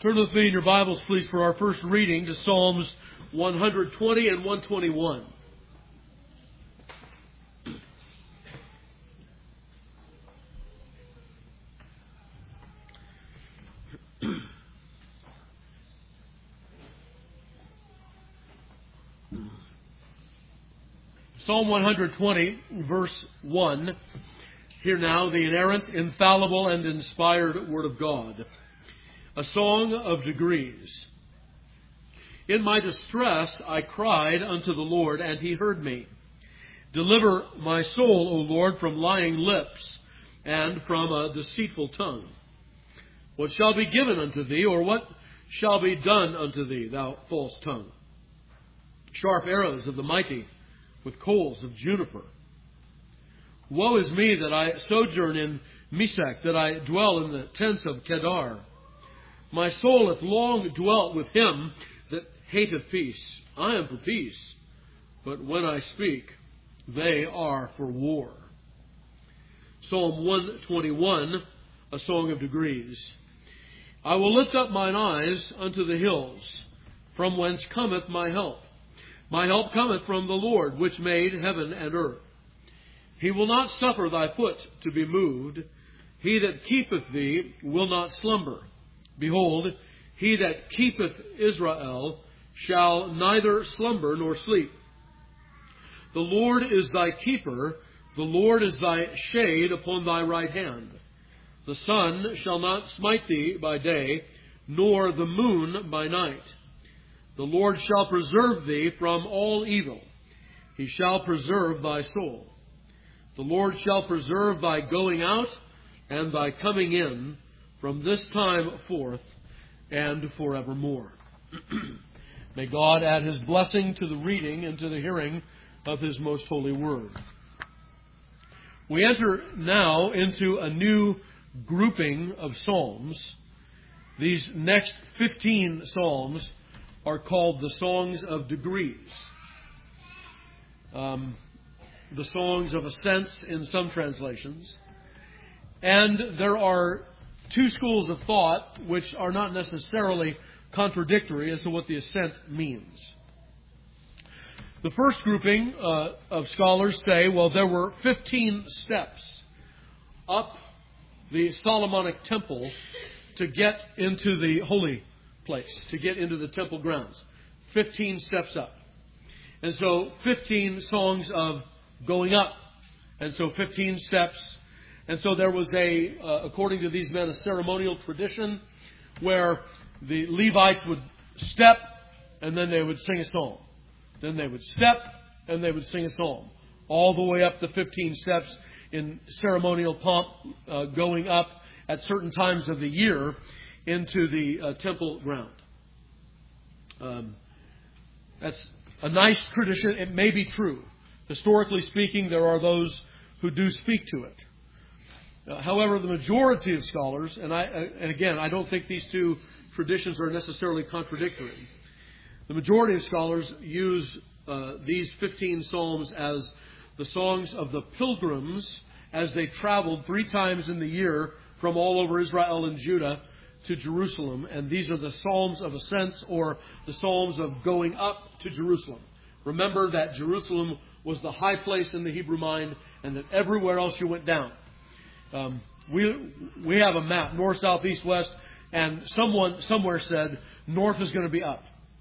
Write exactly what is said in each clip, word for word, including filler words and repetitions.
Turn with me in your Bibles, please, for our first reading to Psalms one twenty and one twenty-one. Psalm one twenty, verse one. Hear now the inerrant, infallible, and inspired Word of God. A song of degrees. In my distress I cried unto the Lord, and He heard me. Deliver my soul, O Lord, from lying lips, and from a deceitful tongue. What shall be given unto Thee, or what shall be done unto Thee, thou false tongue? Sharp arrows of the mighty, with coals of juniper. Woe is me that I sojourn in Meshech, that I dwell in the tents of Kedar. My soul hath long dwelt with him that hateth peace. I am for peace, but when I speak, they are for war. Psalm one twenty-one, a song of degrees. I will lift up mine eyes unto the hills, from whence cometh my help. My help cometh from the Lord, which made heaven and earth. He will not suffer thy foot to be moved. He that keepeth thee will not slumber. Behold, he that keepeth Israel shall neither slumber nor sleep. The Lord is thy keeper. The Lord is thy shade upon thy right hand. The sun shall not smite thee by day, nor the moon by night. The Lord shall preserve thee from all evil. He shall preserve thy soul. The Lord shall preserve thy going out and thy coming in from this time forth and forevermore. May God add His blessing to the reading and to the hearing of His most holy word. We enter now into a new grouping of psalms. These next fifteen psalms are called the songs of degrees. Um, the songs of ascents in some translations. And there are two schools of thought which are not necessarily contradictory as to what the ascent means. The first grouping uh, of scholars say, well, there were fifteen steps up the Solomonic temple to get into the holy place, to get into the temple grounds. fifteen steps up. And so fifteen songs of going up. And so fifteen steps. And so there was a, uh, according to these men, a ceremonial tradition where the Levites would step and then they would sing a psalm. Then they would step and they would sing a psalm. All the way up the fifteen steps in ceremonial pomp, uh, going up at certain times of the year into the uh, temple ground. Um, that's a nice tradition. It may be true. Historically speaking, there are those who do speak to it. Uh, however, the majority of scholars, and I, uh, and again, I don't think these two traditions are necessarily contradictory. The majority of scholars use uh, these fifteen psalms as the songs of the pilgrims as they traveled three times in the year from all over Israel and Judah to Jerusalem. And these are the psalms of ascents, or the psalms of going up to Jerusalem. Remember that Jerusalem was the high place in the Hebrew mind, and that everywhere else you went down. Um, we we have a map, north, south, east, west, and someone somewhere said north is going to be up.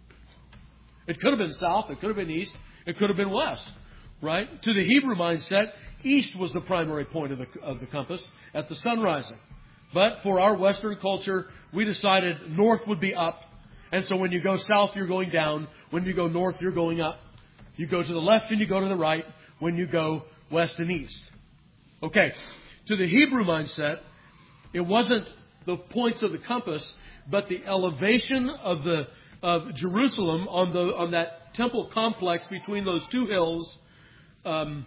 It could have been south, it could have been east, it could have been west, right? To the Hebrew mindset, east was the primary point of the of the compass at the sun rising. But for our Western culture, we decided north would be up, and so when you go south, you're going down. When you go north, you're going up. You go to the left and you go to the right when you go west and east. Okay. To the Hebrew mindset, it wasn't the points of the compass, but the elevation of the of Jerusalem on the on that temple complex between those two hills, um,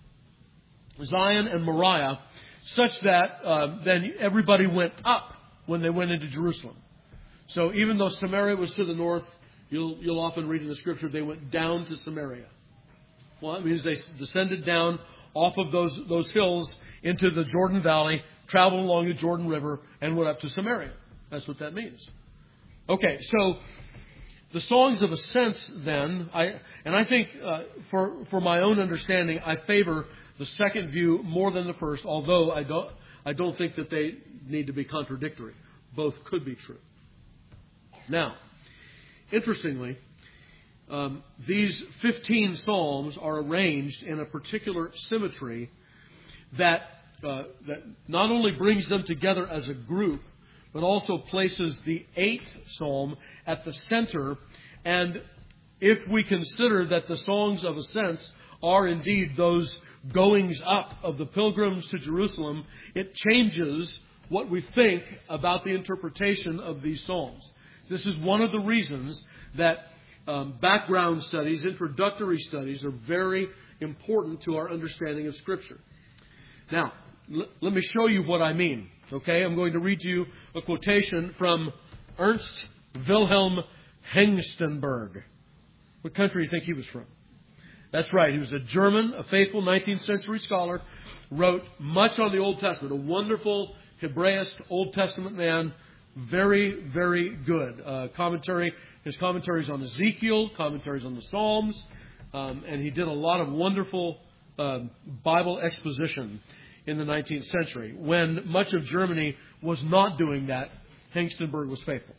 Zion and Moriah, such that uh, then everybody went up when they went into Jerusalem. So even though Samaria was to the north, You'll, you'll often read in the Scripture they went down to Samaria. Well, that means they descended down off of those, those hills into the Jordan Valley, traveled along the Jordan River, and went up to Samaria. That's what that means. Okay, so the songs of ascents then, I and I think uh, for for my own understanding, I favor the second view more than the first, although I don't I don't think that they need to be contradictory. Both could be true. Now, interestingly, um, these fifteen psalms are arranged in a particular symmetry that uh, that not only brings them together as a group, but also places the eighth psalm at the center. And if we consider that the songs of ascents are indeed those goings up of the pilgrims to Jerusalem, it changes what we think about the interpretation of these psalms. This is one of the reasons that um, background studies, introductory studies, are very important to our understanding of Scripture. Now, l- let me show you what I mean. Okay, I'm going to read you a quotation from Ernst Wilhelm Hengstenberg. What country do you think he was from? That's right, he was a German, a faithful nineteenth century scholar, wrote much on the Old Testament, a wonderful Hebraist Old Testament man, very, very good. Uh, commentary, his commentaries on Ezekiel, commentaries on the Psalms, um, and he did a lot of wonderful uh, Bible exposition in the nineteenth century. When much of Germany was not doing that, Hengstenberg was faithful.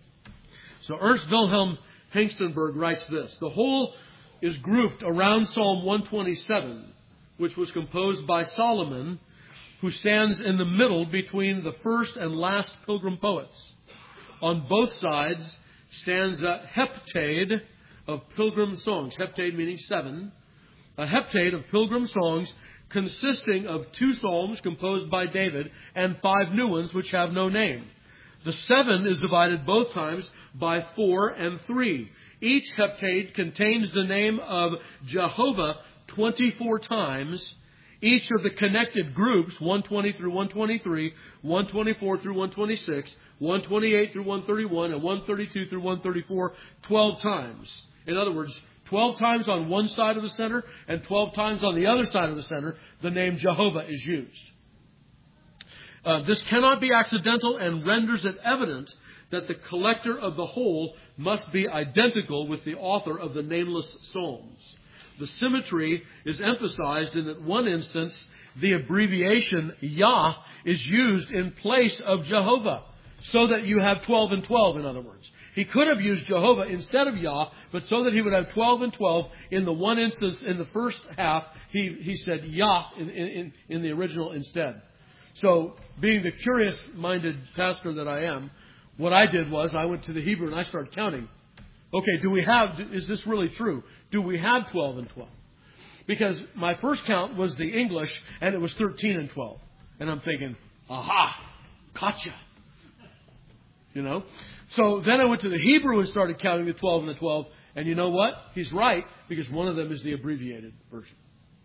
So Ernst Wilhelm Hengstenberg writes this: the whole is grouped around Psalm one twenty-seven, which was composed by Solomon, who stands in the middle between the first and last pilgrim poets. On both sides stands a heptade of pilgrim songs, heptade meaning seven, a heptade of pilgrim songs consisting of two psalms composed by David and five new ones which have no name. The seven is divided both times by four and three. Each heptade contains the name of Jehovah twenty-four times. Each of the connected groups, one twenty through one twenty-three, one twenty-four through one twenty-six, one twenty-eight through one thirty-one, and one thirty-two through one thirty-four, twelve times. In other words, twelve times on one side of the center and twelve times on the other side of the center, the name Jehovah is used. Uh, this cannot be accidental and renders it evident that the collector of the whole must be identical with the author of the nameless psalms. The symmetry is emphasized in that one instance, the abbreviation Yah is used in place of Jehovah, so that you have twelve and twelve, in other words. He could have used Jehovah instead of Yah, but so that he would have twelve and twelve, in the one instance, in the first half, he, he said Yah in, in, in the original instead. So, being the curious-minded pastor that I am, what I did was I went to the Hebrew and I started counting. Okay, do we have, is this really true? Do we have twelve and twelve? Because my first count was the English and it was thirteen and twelve. And I'm thinking, aha, gotcha. You know? So then I went to the Hebrew and started counting the twelve and the twelve. And you know what? He's right, because one of them is the abbreviated version.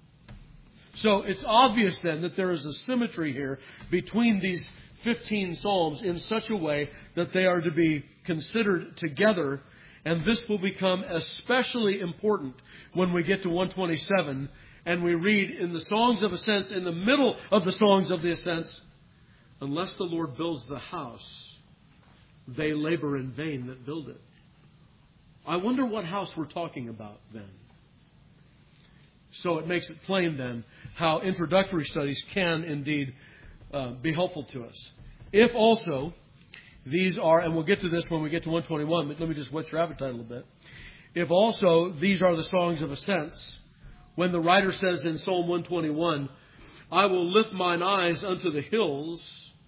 So it's obvious then that there is a symmetry here between these fifteen psalms in such a way that they are to be considered together. And this will become especially important when we get to one twenty-seven and we read in the Songs of Ascents, in the middle of the Songs of the Ascents, unless the Lord builds the house, they labor in vain that build it. I wonder what house we're talking about then. So it makes it plain then how introductory studies can indeed uh, be helpful to us. If also these are, and we'll get to this when we get to one twenty-one, but let me just whet your appetite a little bit. If also these are the songs of ascents, when the writer says in Psalm one twenty-one, I will lift mine eyes unto the hills,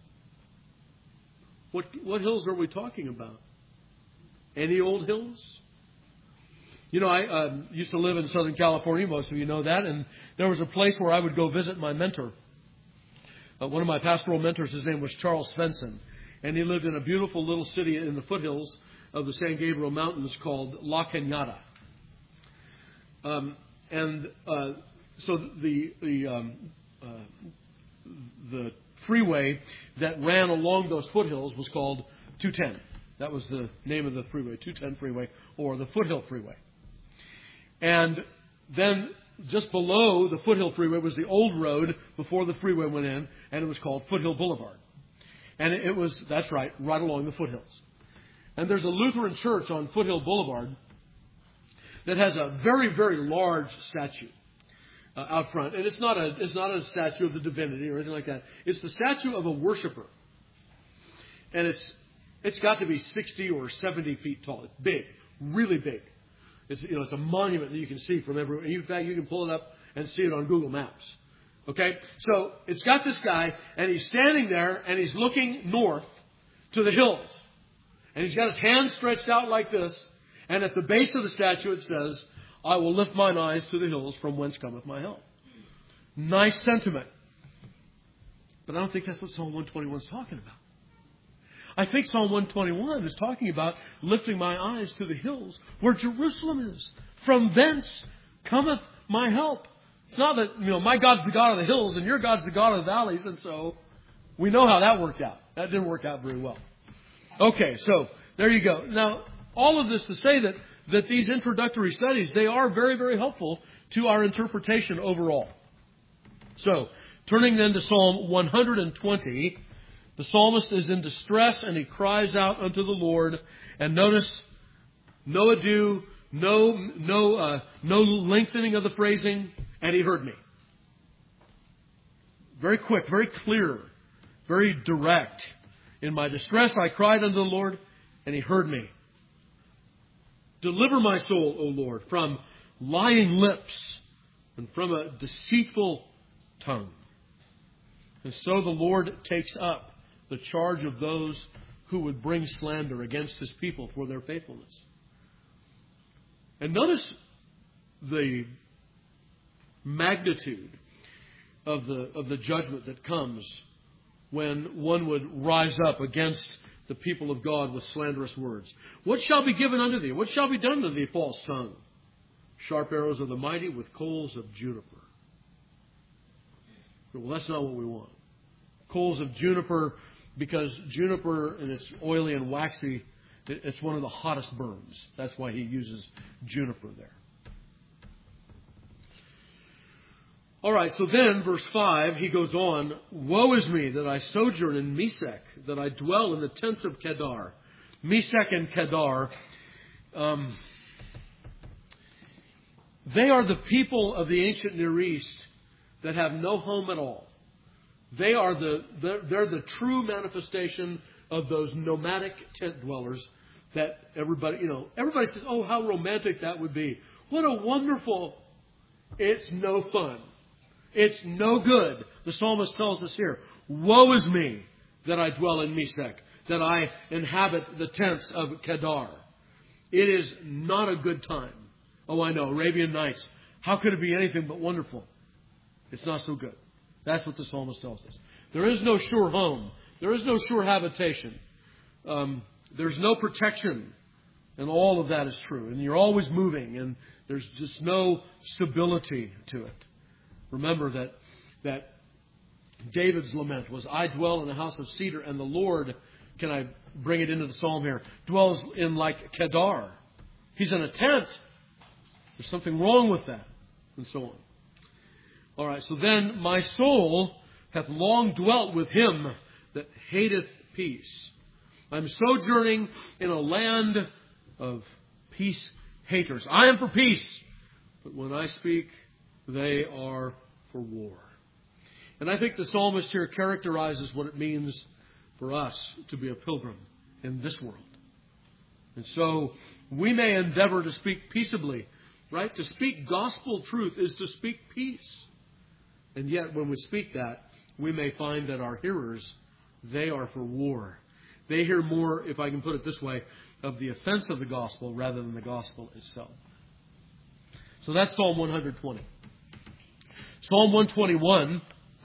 what, what hills are we talking about? Any old hills? You know, I uh, used to live in Southern California. Most of you know that. And there was a place where I would go visit my mentor. Uh, one of my pastoral mentors, his name was Charles Svensson. And he lived in a beautiful little city in the foothills of the San Gabriel Mountains called La Cañada. Um, and uh, so the the, um, uh, the freeway that ran along those foothills was called two ten. That was the name of the freeway, two ten Freeway, or the Foothill Freeway. And then just below the Foothill Freeway was the old road before the freeway went in, and it was called Foothill Boulevard. And it was, that's right, right along the foothills. And there's a Lutheran church on Foothill Boulevard that has a very, very large statue uh, out front. And it's not a it's not a statue of the divinity or anything like that. It's the statue of a worshiper. And it's it's got to be sixty or seventy feet tall. It's big, really big. It's you know it's a monument that you can see from everywhere. In fact, you can pull it up and see it on Google Maps. Okay, so it's got this guy, and he's standing there, and he's looking north to the hills. And he's got his hands stretched out like this. And at the base of the statue it says, I will lift mine eyes to the hills from whence cometh my help. Nice sentiment. But I don't think that's what Psalm one twenty-one is talking about. I think Psalm one twenty-one is talking about lifting my eyes to the hills where Jerusalem is. From thence cometh my help. It's not that, you know, my God's the God of the hills and your God's the God of the valleys. And so we know how that worked out. That didn't work out very well. Okay, so there you go. Now, all of this to say that, that these introductory studies, they are very, very helpful to our interpretation overall. So, turning then to Psalm one hundred twenty, the psalmist is in distress and he cries out unto the Lord. And notice, no ado, no, no, uh, no lengthening of the phrasing, and he heard me. Very quick, very clear, very direct. In my distress I cried unto the Lord, and He heard me. Deliver my soul, O Lord, from lying lips and from a deceitful tongue. And so the Lord takes up the charge of those who would bring slander against His people for their faithfulness. And notice the magnitude of the of the judgment that comes when one would rise up against the people of God with slanderous words. What shall be given unto thee? What shall be done to thee, false tongue? Sharp arrows of the mighty with coals of juniper. Well, that's not what we want. Coals of juniper, because juniper, and it's oily and waxy, it's one of the hottest burns. That's why he uses juniper there. All right, so then, verse five, he goes on, Woe is me that I sojourn in Mesech, that I dwell in the tents of Kedar. Mesech and Kedar, um, they are the people of the ancient Near East that have no home at all. They are the, they're, they're the true manifestation of those nomadic tent dwellers that everybody, you know, everybody says, oh, how romantic that would be. What a wonderful, it's no fun. It's no good. The psalmist tells us here, Woe is me that I dwell in Mesech, that I inhabit the tents of Kedar. It is not a good time. Oh, I know, Arabian Nights. How could it be anything but wonderful? It's not so good. That's what the psalmist tells us. There is no sure home. There is no sure habitation. Um, there's no protection. And all of that is true. And you're always moving. And there's just no stability to it. Remember that that David's lament was, I dwell in a house of cedar, and the Lord, can I bring it into the psalm here, dwells in like Kedar. He's in a tent. There's something wrong with that. And so on. All right, so then, my soul hath long dwelt with him that hateth peace. I'm sojourning in a land of peace haters. I am for peace, but when I speak, they are for war. And I think the psalmist here characterizes what it means for us to be a pilgrim in this world. And so we may endeavor to speak peaceably, right? To speak gospel truth is to speak peace. And yet when we speak that, we may find that our hearers, they are for war. They hear more, if I can put it this way, of the offense of the gospel rather than the gospel itself. So that's Psalm one hundred twenty. Psalm one twenty-one.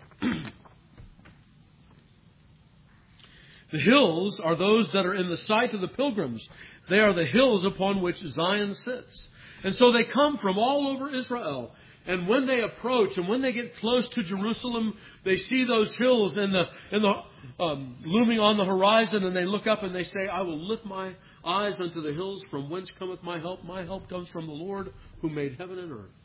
The hills are those that are in the sight of the pilgrims. They are the hills upon which Zion sits. And so they come from all over Israel. And when they approach and when they get close to Jerusalem, they see those hills in the in the um, looming on the horizon, and they look up and they say, I will lift my eyes unto the hills, from whence cometh my help. My help comes from the Lord who made heaven and earth.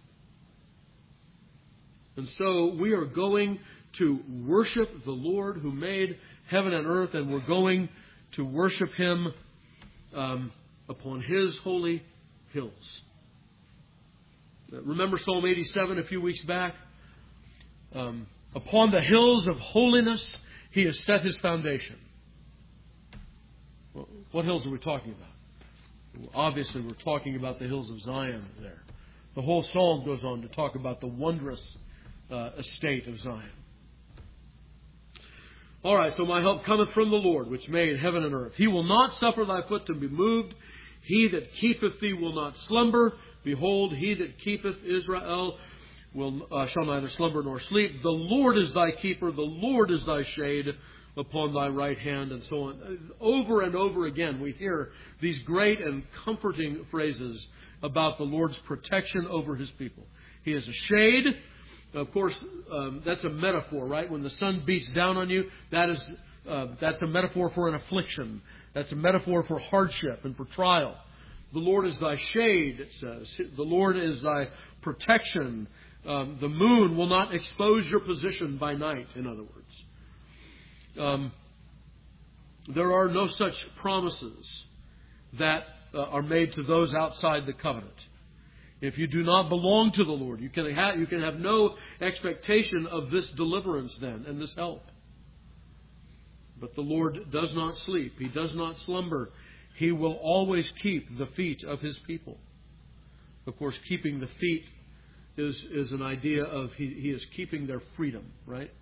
And so we are going to worship the Lord who made heaven and earth, and we're going to worship Him um, upon His holy hills. Remember Psalm eighty-seven a few weeks back? Um, upon the hills of holiness, He has set His foundation. Well, what hills are we talking about? Well, obviously, we're talking about the hills of Zion there. The whole psalm goes on to talk about the wondrous uh, estate of Zion. All right, so my help cometh from the Lord, which made heaven and earth. He will not suffer thy foot to be moved. He that keepeth thee will not slumber. Behold, he that keepeth Israel will uh, shall neither slumber nor sleep. The Lord is thy keeper. The Lord is thy shade upon thy right hand, and so on. Over and over again, we hear these great and comforting phrases about the Lord's protection over His people. He is a shade. Of course, um, that's a metaphor, right? When the sun beats down on you, that is uh, that's a metaphor for an affliction. That's a metaphor for hardship and for trial. The Lord is thy shade, it says. The Lord is thy protection. Um, the moon will not expose your position by night, in other words. Um, there are no such promises that uh, are made to those outside the covenant. If you do not belong to the Lord, you can have, you can have no expectation of this deliverance then and this help. But the Lord does not sleep. He does not slumber. He will always keep the feet of His people. Of course, keeping the feet is, is an idea of he, he is keeping their freedom, right?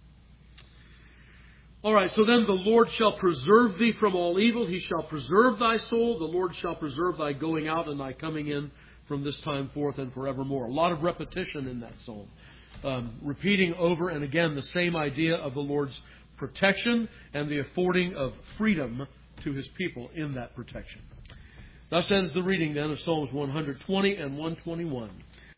All right, so then the Lord shall preserve thee from all evil. He shall preserve thy soul. The Lord shall preserve thy going out and thy coming in from this time forth and forevermore. A lot of repetition in that psalm. Um, repeating over and again the same idea of the Lord's protection and the affording of freedom to His people in that protection. Thus ends the reading then of Psalms one twenty and one twenty-one.